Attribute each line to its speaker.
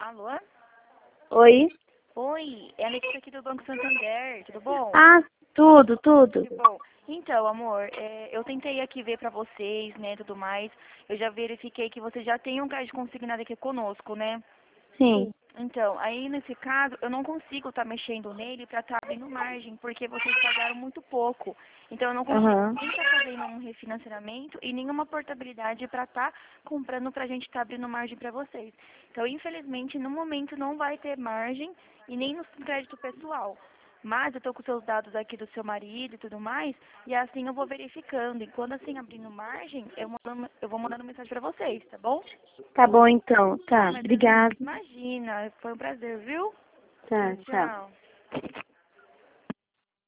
Speaker 1: Alô?
Speaker 2: Oi?
Speaker 1: Oi, é a Letícia aqui do Banco Santander, tudo bom?
Speaker 2: Ah, tudo.
Speaker 1: Que bom. Então, amor, eu tentei aqui ver pra vocês, né, tudo mais. Eu já verifiquei que vocês já têm um crédito consignado aqui conosco, né?
Speaker 2: Sim.
Speaker 1: Então, aí nesse caso, eu não consigo estar mexendo nele pra estar abrindo margem, porque vocês pagaram muito pouco. Então, eu não consigo
Speaker 2: Aham.
Speaker 1: nem estar fazendo um refinanciamento e nenhuma portabilidade pra estar comprando pra gente estar abrindo margem pra vocês. Então, infelizmente, no momento não vai ter margem e nem no crédito pessoal. Mas eu tô com seus dados aqui do seu marido e tudo mais, e assim eu vou verificando. E quando assim abrindo margem, eu vou mandando mensagem pra vocês, tá bom?
Speaker 2: Tá bom então. Tá.
Speaker 1: Mas
Speaker 2: Obrigada.
Speaker 1: imagina, foi um prazer, viu?
Speaker 2: Tá, tchau.
Speaker 1: Tchau.